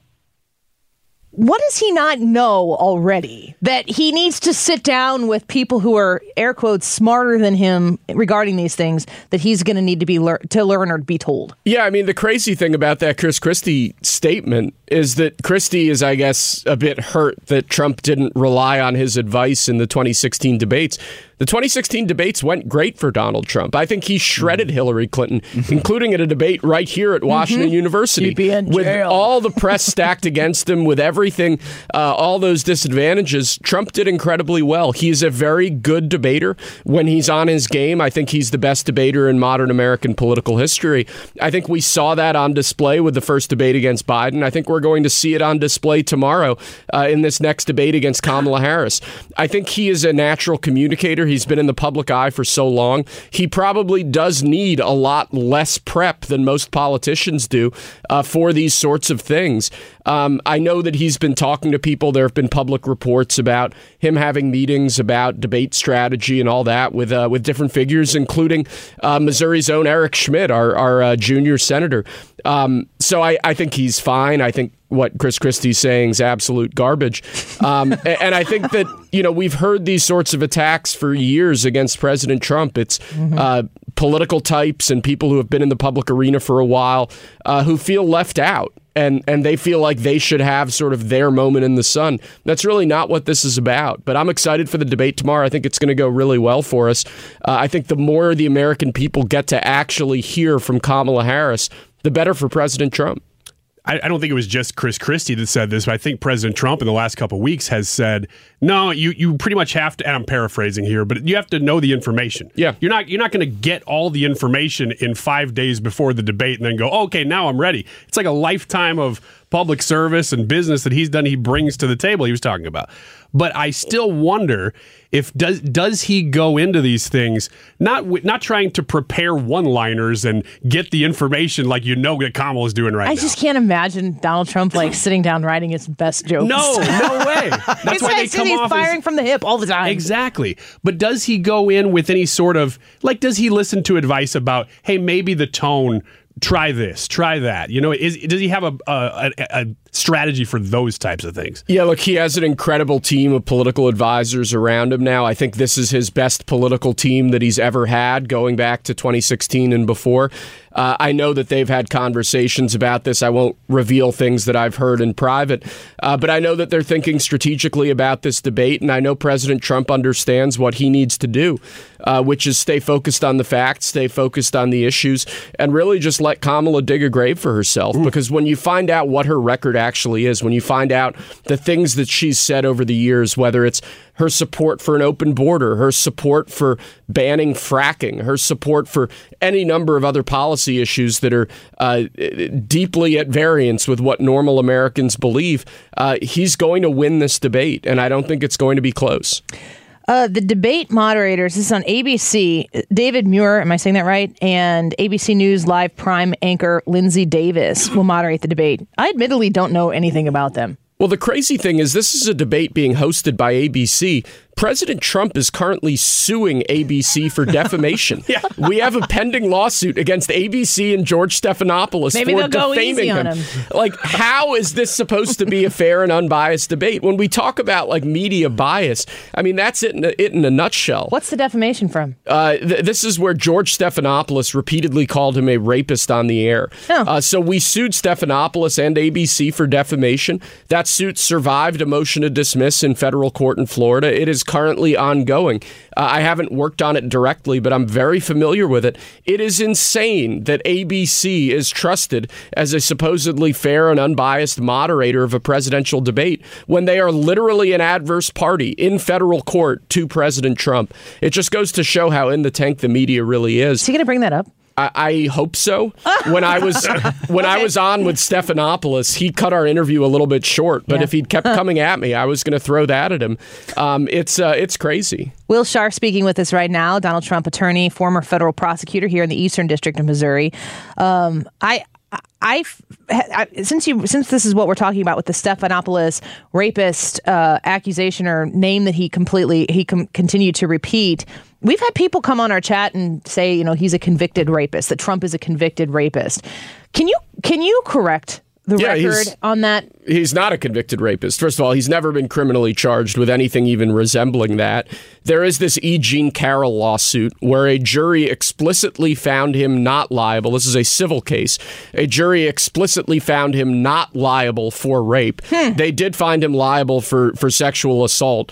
what does he not know already that he needs to sit down with people who are, air quotes, smarter than him regarding these things that he's going to need to be to learn or be told? Yeah, I mean, the crazy thing about that Chris Christie statement is that Christie is, I guess, a bit hurt that Trump didn't rely on his advice in the 2016 debates. The 2016 debates went great for Donald Trump. I think he shredded Hillary Clinton, including at a debate right here at Washington University. With all the press stacked against him, with everything, all those disadvantages, Trump did incredibly well. He's a very good debater when he's on his game. I think he's the best debater in modern American political history. I think we saw that on display with the first debate against Biden. I think we're going to see it on display tomorrow in this next debate against Kamala Harris. I think he is a natural communicator. He's been in the public eye for so long. He probably does need a lot less prep than most politicians do for these sorts of things. I know that he's been talking to people. There have been public reports about him having meetings about debate strategy and all that with different figures, including Missouri's own Eric Schmidt, our junior senator. So I think he's fine. I think what Chris Christie's saying is absolute garbage. And I think that, we've heard these sorts of attacks for years against President Trump. It's political types and people who have been in the public arena for a while who feel left out. And they feel like they should have sort of their moment in the sun. That's really not what this is about. But I'm excited for the debate tomorrow. I think it's going to go really well for us. I think the more the American people get to actually hear from Kamala Harris, the better for President Trump. I don't think it was just Chris Christie that said this, but I think President Trump in the last couple of weeks has said, no, you pretty much have to, and I'm paraphrasing here, but you have to know the information. Yeah. You're not going to get all the information in 5 days before the debate and then go, okay, now I'm ready. It's like a lifetime of public service and business that he's done, he brings to the table he was talking about. But I still wonder if does he go into these things not trying to prepare one-liners and get the information like that Kamala's doing right now. I just can't imagine Donald Trump sitting down writing his best jokes. No way. That's why they come off firing from the hip all the time. Exactly. But does he go in with any sort of does he listen to advice about, hey, maybe the tone, try this, try that? Does he have a strategy for those types of things? Yeah, look, he has an incredible team of political advisors around him now. I think this is his best political team that he's ever had, going back to 2016 and before. I know that they've had conversations about this. I won't reveal things that I've heard in private, but I know that they're thinking strategically about this debate, and I know President Trump understands what he needs to do, which is stay focused on the facts, stay focused on the issues, and really just let Kamala dig a grave for herself. Because when you find out what her record actually is, when you find out the things that she's said over the years, whether it's her support for an open border, her support for banning fracking, her support for any number of other policy issues that are deeply at variance with what normal Americans believe, he's going to win this debate, and I don't think it's going to be close. The debate moderators, this is on ABC, David Muir, am I saying that right? And ABC News Live Prime anchor Lindsay Davis will moderate the debate. I admittedly don't know anything about them. Well, the crazy thing is this is a debate being hosted by ABC. President Trump is currently suing ABC for defamation. Yeah. We have a pending lawsuit against ABC and George Stephanopoulos for defaming him. How is this supposed to be a fair and unbiased debate? When we talk about media bias, I mean, that's it in a nutshell. What's the defamation from? This is where George Stephanopoulos repeatedly called him a rapist on the air. Oh. So we sued Stephanopoulos and ABC for defamation. That suit survived a motion to dismiss in federal court in Florida. It is currently ongoing. I haven't worked on it directly, but I'm very familiar with it. It is insane that ABC is trusted as a supposedly fair and unbiased moderator of a presidential debate when they are literally an adverse party in federal court to President Trump. It just goes to show how in the tank the media really is. Is he going to bring that up? I hope so. When I was on with Stephanopoulos, he cut our interview a little bit short. But if he'd kept coming at me, I was going to throw that at him. It's crazy. Will Scharf speaking with us right now, Donald Trump attorney, former federal prosecutor here in the Eastern District of Missouri. Since this is what we're talking about with the Stephanopoulos rapist accusation or name that he continued to repeat, we've had people come on our chat and say, he's a convicted rapist, that Trump is a convicted rapist. Can you Can you correct the record on that? He's not a convicted rapist. First of all, he's never been criminally charged with anything even resembling that. There is this E. Jean Carroll lawsuit where a jury explicitly found him not liable. This is a civil case. A jury explicitly found him not liable for rape. They did find him liable for sexual assault.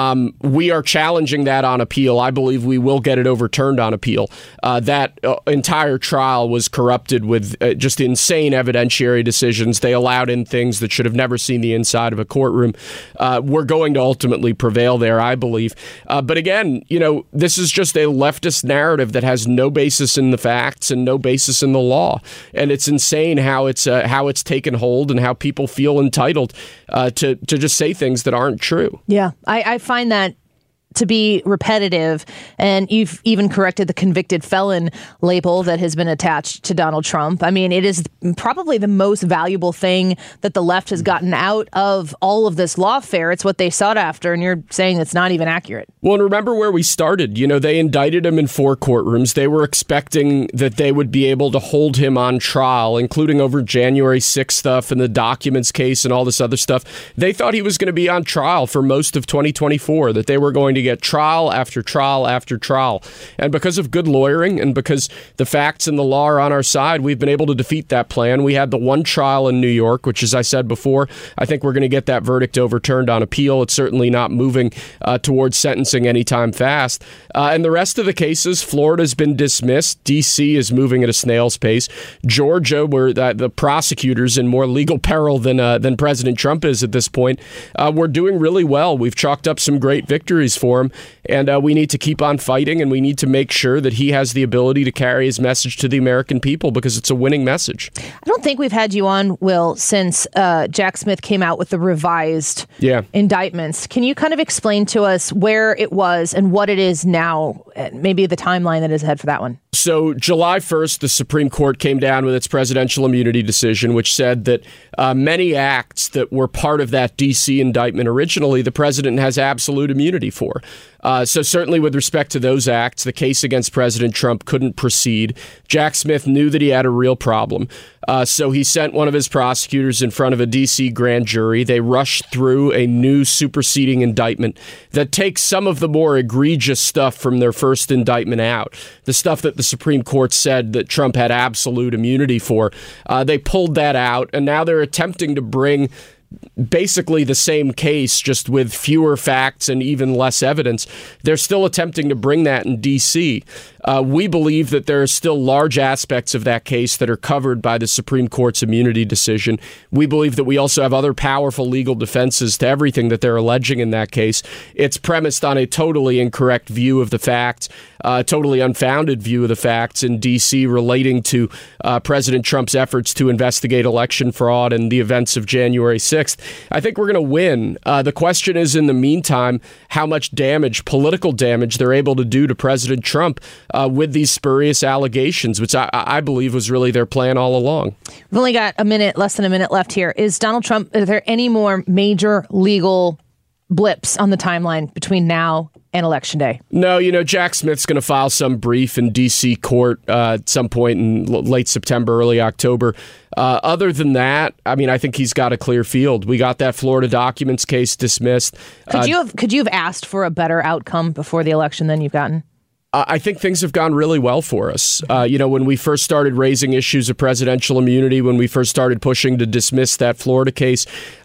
We are challenging that on appeal. I believe we will get it overturned on appeal. That entire trial was corrupted with just insane evidentiary decisions. They allowed in things that should have never seen the inside of a courtroom. We're going to ultimately prevail there, I believe. But again, this is just a leftist narrative that has no basis in the facts and no basis in the law. And it's insane how it's taken hold and how people feel entitled to just say things that aren't true. Yeah, I find that to be repetitive, and you've even corrected the convicted felon label that has been attached to Donald Trump. I mean, it is probably the most valuable thing that the left has gotten out of all of this lawfare. It's what they sought after, and you're saying it's not even accurate. Well, and remember where we started. They indicted him in 4 courtrooms. They were expecting that they would be able to hold him on trial, including over January 6th stuff and the documents case and all this other stuff. They thought he was going to be on trial for most of 2024, that they were going to get trial after trial after trial. And because of good lawyering and because the facts and the law are on our side, we've been able to defeat that plan. We had the one trial in New York, which, as I said before, I think we're going to get that verdict overturned on appeal. It's certainly not moving towards sentencing anytime fast. And the rest of the cases, Florida's been dismissed. D.C. is moving at a snail's pace. Georgia, where the prosecutors in more legal peril than President Trump is at this point, we're doing really well. We've chalked up some great victories for him, and we need to keep on fighting, and we need to make sure that he has the ability to carry his message to the American people, because it's a winning message. I don't think we've had you on, Will, since Jack Smith came out with the revised indictments. Can you kind of explain to us where it was and what it is now, maybe the timeline that is ahead for that one? So July 1st, the Supreme Court came down with its presidential immunity decision, which said that many acts that were part of that D.C. indictment originally, the president has absolute immunity for. So certainly with respect to those acts, the case against President Trump couldn't proceed. Jack Smith knew that he had a real problem. So he sent one of his prosecutors in front of a D.C. grand jury. They rushed through a new superseding indictment that takes some of the more egregious stuff from their first indictment out. The stuff that the Supreme Court said that Trump had absolute immunity for. They pulled that out, and now they're attempting to bring basically the same case, just with fewer facts and even less evidence. They're still attempting to bring that in D.C. We believe that there are still large aspects of that case that are covered by the Supreme Court's immunity decision. We believe that we also have other powerful legal defenses to everything that they're alleging in that case. It's premised on a totally incorrect view of the facts, a totally unfounded view of the facts in D.C. relating to President Trump's efforts to investigate election fraud and the events of January 6th. I think we're going to win. The question is, in the meantime, how much damage, political damage, they're able to do to President Trump with these spurious allegations, which I believe was really their plan all along. We've only got less than a minute left here. Is Donald Trump, are there any more major legal blips on the timeline between now and Election Day? No, Jack Smith's going to file some brief in D.C. court at some point in late September, early October. Other than that, I think he's got a clear field. We got that Florida documents case dismissed. Could you have asked for a better outcome before the election than you've gotten? I think things have gone really well for us. When we first started raising issues of presidential immunity, when we first started pushing to dismiss that Florida case,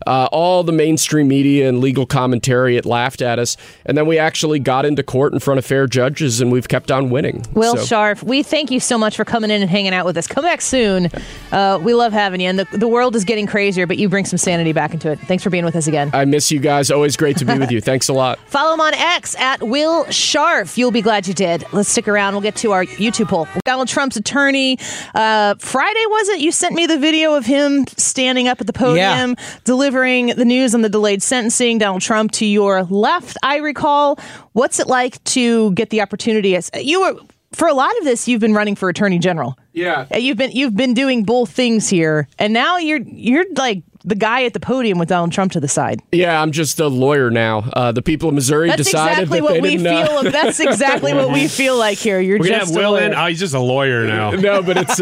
all the mainstream media and legal commentariat laughed at us. And then we actually got into court in front of fair judges, and we've kept on winning. Will Scharf, we thank you so much for coming in and hanging out with us. Come back soon. We love having you. And the world is getting crazier, but you bring some sanity back into it. Thanks for being with us again. I miss you guys. Always great to be with you. Thanks a lot. Follow him on X at Will Scharf. You'll be glad you did. Let's stick around. We'll get to our YouTube poll. Donald Trump's attorney, Friday, was it? You sent me the video of him standing up at the podium, delivering the news on the delayed sentencing. Donald Trump to your left, I recall. What's it like to get the opportunity? For a lot of this, you've been running for attorney general. Yeah. You've been doing both things here, and now you're like the guy at the podium with Donald Trump to the side. Yeah, I'm just a lawyer now. The people of Missouri decided that they didn't. That's exactly what we feel like here. We're gonna just have Will in. Oh, he's just a lawyer now. No, but it's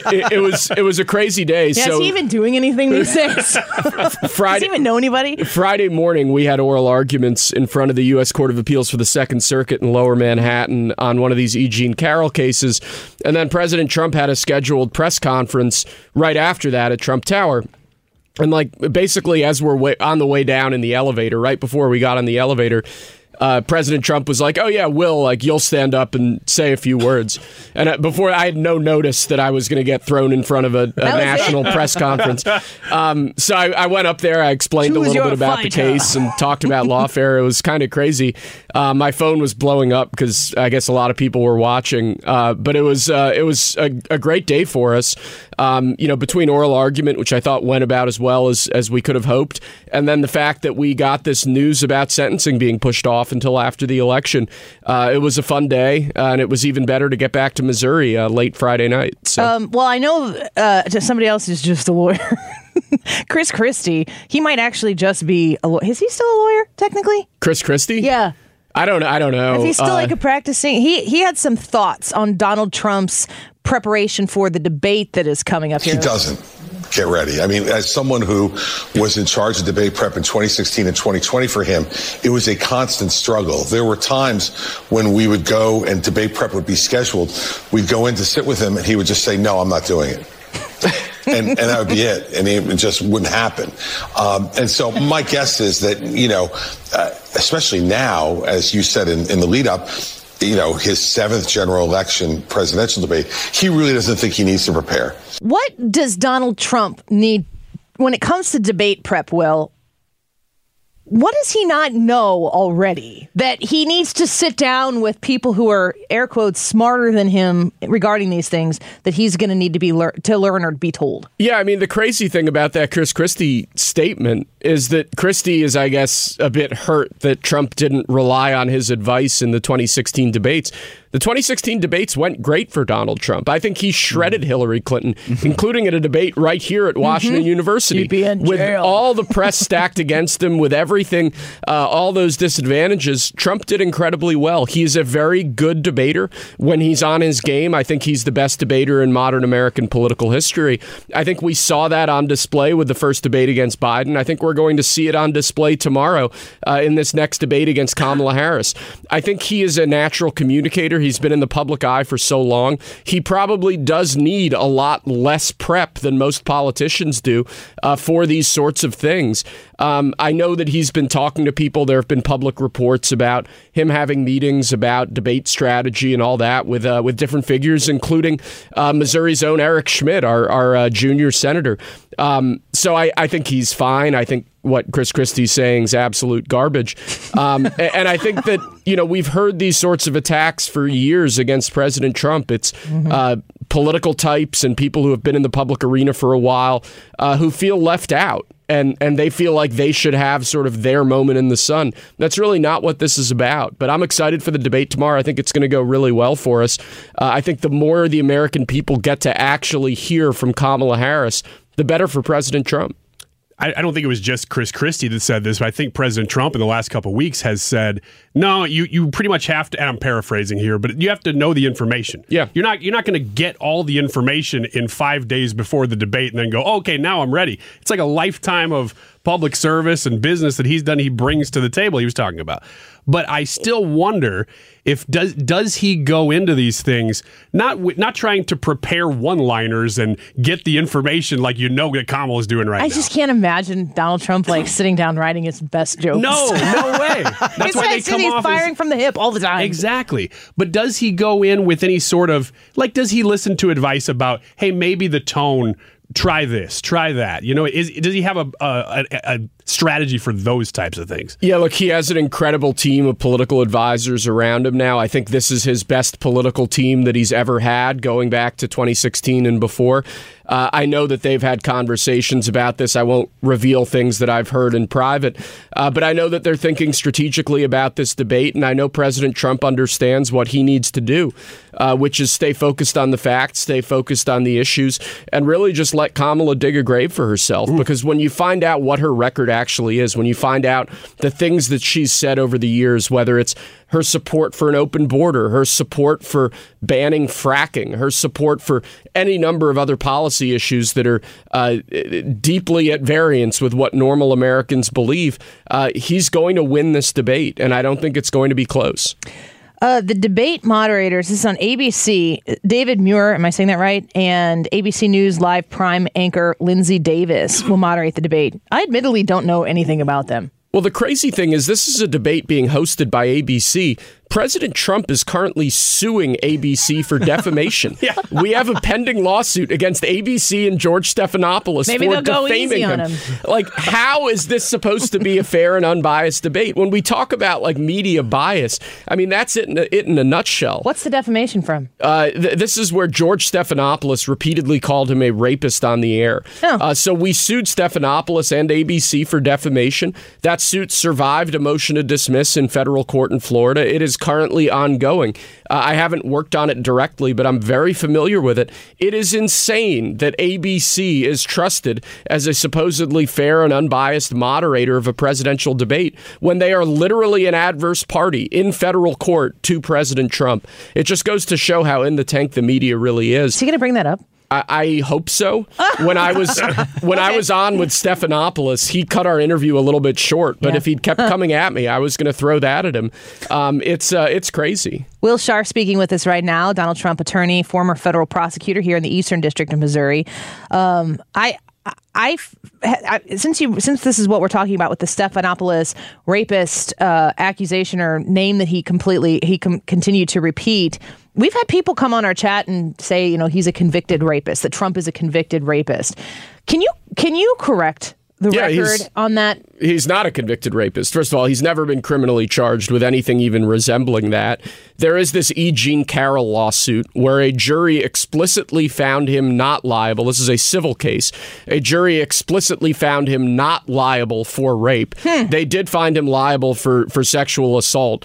it was a crazy day. Yeah, so is he even doing anything these days? Does he even know anybody? Friday morning, we had oral arguments in front of the U.S. Court of Appeals for the Second Circuit in Lower Manhattan on one of these E. Jean Carroll cases, and then President Trump had a scheduled press conference right after that at Trump Tower. And basically, as we're on the way down in the elevator, right before we got on the elevator, President Trump was like, "Oh yeah, Will, you'll stand up and say a few words." And before, I had no notice that I was going to get thrown in front of a national press conference. So I went up there. I explained a little bit about the case and talked about lawfare. It was kind of crazy. My phone was blowing up because I guess a lot of people were watching. But it was a great day for us. Between oral argument, which I thought went about as well as we could have hoped, and then the fact that we got this news about sentencing being pushed off until after the election. It was a fun day, and it was even better to get back to Missouri late Friday night. So. Well, I know somebody else is just a lawyer. Chris Christie, he might actually just be a lawyer. Is he still a lawyer, technically? Chris Christie? Yeah. I don't know. If he's still a practicing, he had some thoughts on Donald Trump's preparation for the debate that is coming up here. He doesn't. Get ready. I mean, as someone who was in charge of debate prep in 2016 and 2020 for him, it was a constant struggle. There were times when we would go and debate prep would be scheduled. We'd go in to sit with him and he would just say, "No, I'm not doing it." and that would be it. And it just wouldn't happen. And so my guess is that, especially now, as you said in the lead up, his 7th general election presidential debate, he really doesn't think he needs to prepare. What does Donald Trump need when it comes to debate prep, Will? What does he not know already that he needs to sit down with people who are, air quotes, smarter than him regarding these things that he's going to need to learn or be told? Yeah, I mean, the crazy thing about that Chris Christie statement is that Christie is, I guess, a bit hurt that Trump didn't rely on his advice in the 2016 debates. The 2016 debates went great for Donald Trump. I think he shredded Hillary Clinton, including at a debate right here at Washington University. You'd be in jail. With all the press stacked against him, with everything, all those disadvantages, Trump did incredibly well. He's a very good debater when he's on his game. I think he's the best debater in modern American political history. I think we saw that on display with the first debate against Biden. I think we're going to see it on display tomorrow in this next debate against Kamala Harris. I think he is a natural communicator. He's been in the public eye for so long. He probably does need a lot less prep than most politicians do for these sorts of things. I know that he's been talking to people. There have been public reports about him having meetings about debate strategy and all that with different figures, including Missouri's own Eric Schmidt, our junior senator. So I think he's fine. I think what Chris Christie's saying is absolute garbage. And I think that, we've heard these sorts of attacks for years against President Trump. It's political types and people who have been in the public arena for a while who feel left out. And they feel like they should have sort of their moment in the sun. That's really not what this is about. But I'm excited for the debate tomorrow. I think it's going to go really well for us. I think the more the American people get to actually hear from Kamala Harris, the better for President Trump. I don't think it was just Chris Christie that said this, but I think President Trump in the last couple of weeks has said, no, you pretty much have to, and I'm paraphrasing here, but you have to know the information. Yeah. You're not going to get all the information in 5 days before the debate and then go, okay, now I'm ready. It's like a lifetime of public service and business that he's done, he brings to the table he was talking about. But I still wonder if does he go into these things not trying to prepare one-liners and get the information like that Kamala's doing right now. I just can't imagine Donald Trump sitting down writing his best jokes. No way. That's why they come off firing from the hip all the time. Exactly. But does he go in with any sort of does he listen to advice about, hey, maybe the tone, try this, try that? Does he have a strategy for those types of things? Yeah, look, he has an incredible team of political advisors around him now. I think this is his best political team that he's ever had, going back to 2016 and before. I know that they've had conversations about this. I won't reveal things that I've heard in private, but I know that they're thinking strategically about this debate, and I know President Trump understands what he needs to do. which is stay focused on the facts, stay focused on the issues, and really just let Kamala dig a grave for herself. Because when you find out what her record actually is, when you find out the things that she's said over the years, whether it's her support for an open border, her support for banning fracking, her support for any number of other policy issues that are deeply at variance with what normal Americans believe, he's going to win this debate, and I don't think it's going to be close. The debate moderators, this is on ABC, David Muir, am I saying that right? And ABC News Live Prime anchor Lindsay Davis will moderate the debate. I admittedly don't know anything about them. Well, the crazy thing is this is a debate being hosted by ABC. President Trump is currently suing ABC for defamation. We have a pending lawsuit against ABC and George Stephanopoulos for defaming him. Like, how is this supposed to be a fair and unbiased debate? When we talk about like media bias, I mean, that's it in a nutshell. What's the defamation from? This is where George Stephanopoulos repeatedly called him a rapist on the air. So we sued Stephanopoulos and ABC for defamation. That suit survived a motion to dismiss in federal court in Florida. It is currently ongoing. I haven't worked on it directly, but I'm very familiar with it. It is insane that ABC is trusted as a supposedly fair and unbiased moderator of a presidential debate when they are literally an adverse party in federal court to President Trump. It just goes to show how in the tank the media really is. Is he going to bring that up? I hope so. When I was on with Stephanopoulos, he cut our interview a little bit short. But if he'd kept coming at me, I was going to throw that at him. It's crazy. Will Scharf speaking with us right now, Donald Trump attorney, former federal prosecutor here in the Eastern District of Missouri. Since this is what we're talking about with the Stephanopoulos rapist accusation or name that he continued to repeat, we've had people come on our chat and say, he's a convicted rapist, that Trump is a convicted rapist. Can you correct the record on that? He's not a convicted rapist. First of all, he's never been criminally charged with anything even resembling that. There is this E. Jean Carroll lawsuit where a jury explicitly found him not liable. This is a civil case. A jury explicitly found him not liable for rape. They did find him liable for sexual assault.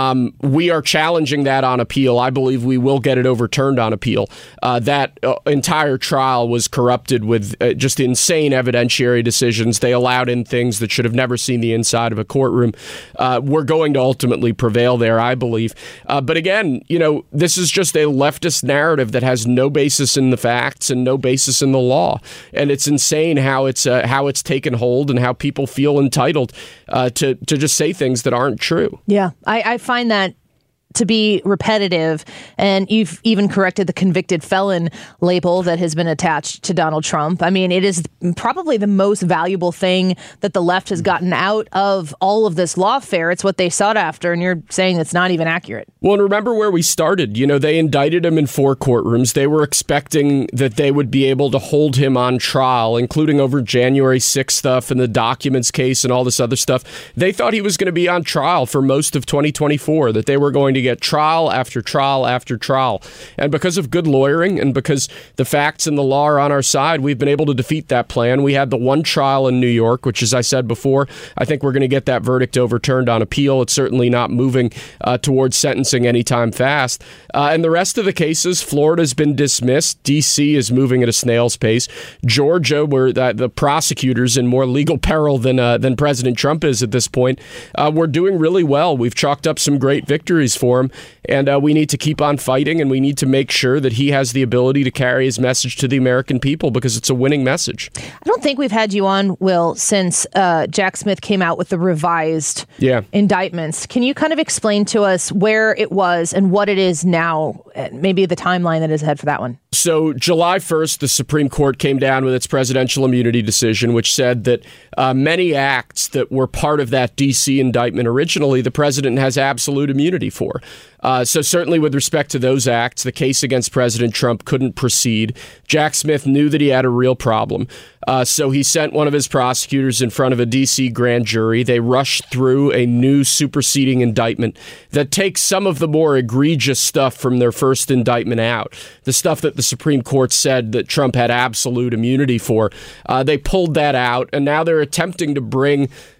We are challenging that on appeal. I believe we will get it overturned on appeal. That entire trial was corrupted with just insane evidentiary decisions. They allowed in things that should have never seen the inside of a courtroom. We're going to ultimately prevail there, I believe. But again, this is just a leftist narrative that has no basis in the facts and no basis in the law. And it's insane how it's taken hold and how people feel entitled to just say things that aren't true. Yeah, I find that to be repetitive, and you've even corrected the convicted felon label that has been attached to Donald Trump. I mean, it is probably the most valuable thing that the left has gotten out of all of this lawfare. It's what they sought after, and you're saying it's not even accurate. Well, and remember where we started. They indicted him in 4 courtrooms. They were expecting that they would be able to hold him on trial, including over January 6th stuff and the documents case and all this other stuff. They thought he was going to be on trial for most of 2024, that they were going to get trial after trial after trial. And because of good lawyering and because the facts and the law are on our side, we've been able to defeat that plan. We had the one trial in New York, which, as I said before, I think we're going to get that verdict overturned on appeal. It's certainly not moving towards sentencing anytime fast. And the rest of the cases, Florida's been dismissed. D.C. is moving at a snail's pace. Georgia, where the prosecutors in more legal peril than President Trump is at this point, we're doing really well. We've chalked up some great victories for him, and we need to keep on fighting, and we need to make sure that he has the ability to carry his message to the American people, because it's a winning message. I don't think we've had you on, Will, since Jack Smith came out with the revised indictments. Can you kind of explain to us where it was and what it is now, maybe the timeline that is ahead for that one? So July 1st, the Supreme Court came down with its presidential immunity decision, which said that many acts that were part of that D.C. indictment originally, the president has absolute immunity for. So certainly with respect to those acts, the case against President Trump couldn't proceed. Jack Smith knew that he had a real problem. So he sent one of his prosecutors in front of a D.C. grand jury. They rushed through a new superseding indictment that takes some of the more egregious stuff from their first indictment out. The stuff that the Supreme Court said that Trump had absolute immunity for. They pulled that out, and now they're attempting to bring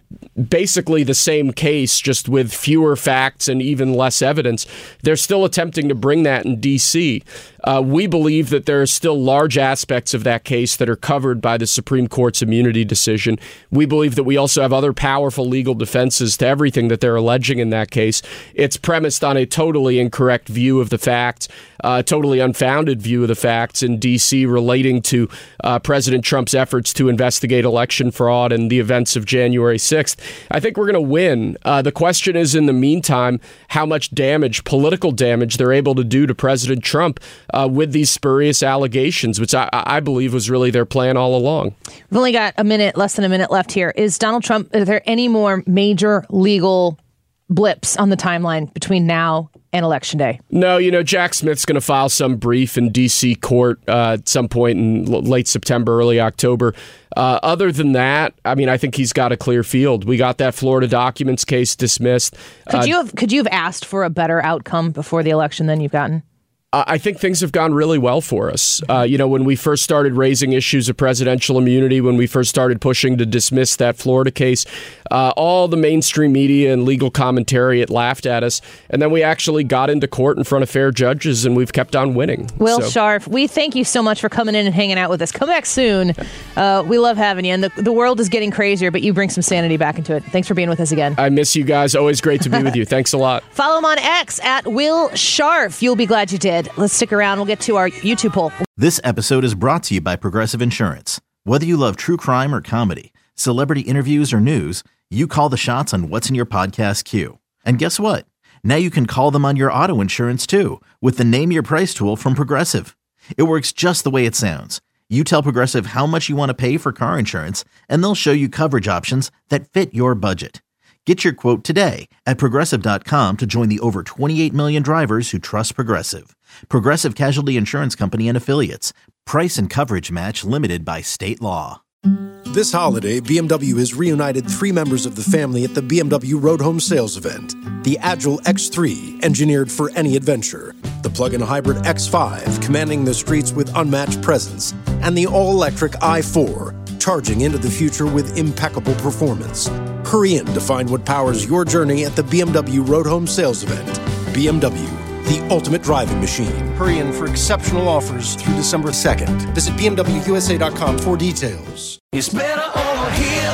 basically the same case, just with fewer facts and even less evidence. They're still attempting to bring that in D.C. We believe that there are still large aspects of that case that are covered by the Supreme Court's immunity decision. We believe that we also have other powerful legal defenses to everything that they're alleging in that case. It's premised on a totally incorrect view of the facts, a totally unfounded view of the facts in D.C. relating to President Trump's efforts to investigate election fraud and the events of January 6th. I think we're going to win. The question is, in the meantime, how much damage, political damage, they're able to do to President Trump with these spurious allegations, which I believe was really their plan all along. We've only got less than a minute left here. Is Donald Trump, are there any more major legal blips on the timeline between now and Election Day? No, Jack Smith's going to file some brief in D.C. court at some point in late September, early October. Other than that, I think he's got a clear field. We got that Florida documents case dismissed. Could you have asked for a better outcome before the election than you've gotten? I think things have gone really well for us. When we first started raising issues of presidential immunity, when we first started pushing to dismiss that Florida case, all the mainstream media and legal commentariat laughed at us. And then we actually got into court in front of fair judges, and we've kept on winning. Will Scharf, we thank you so much for coming in and hanging out with us. Come back soon. We love having you. And the world is getting crazier, but you bring some sanity back into it. Thanks for being with us again. I miss you guys. Always great to be with you. Thanks a lot. Follow him on X at Will Scharf. You'll be glad you did. Let's stick around. We'll get to our YouTube poll. This episode is brought to you by Progressive Insurance. Whether you love true crime or comedy, celebrity interviews or news, you call the shots on what's in your podcast queue. And guess what? Now you can call them on your auto insurance too with the Name Your Price tool from Progressive. It works just the way it sounds. You tell Progressive how much you want to pay for car insurance, and they'll show you coverage options that fit your budget. Get your quote today at Progressive.com to join the over 28 million drivers who trust Progressive. Progressive Casualty Insurance Company and Affiliates. Price and coverage match limited by state law. This holiday, BMW has reunited 3 members of the family at the BMW Road Home Sales Event. The Agile X3, engineered for any adventure. The plug-in hybrid X5, commanding the streets with unmatched presence. And the all-electric i4, charging into the future with impeccable performance. Hurry in to find what powers your journey at the BMW Road Home Sales Event. BMW, the ultimate driving machine. Hurry in for exceptional offers through December 2nd. Visit BMWUSA.com for details. It's better over here.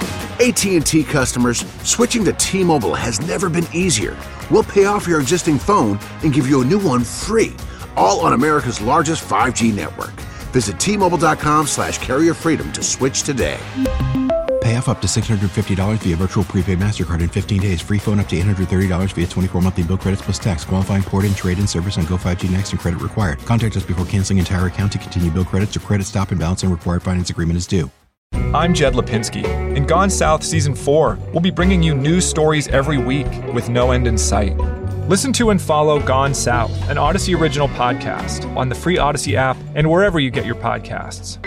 AT&T customers, switching to T-Mobile has never been easier. We'll pay off your existing phone and give you a new one free, all on America's largest 5G network. Visit T-Mobile.com/carrierfreedom to switch today. Pay off up to $650 via virtual prepaid MasterCard in 15 days. Free phone up to $830 via 24 monthly bill credits plus tax. Qualifying port-in, trade-in service on Go 5G Next and credit required. Contact us before canceling entire account to continue bill credits or credit stop and balance and required finance agreement is due. I'm Jed Lipinski. In Gone South Season 4, we'll be bringing you news stories every week with no end in sight. Listen to and follow Gone South, an Odyssey original podcast, on the free Odyssey app and wherever you get your podcasts.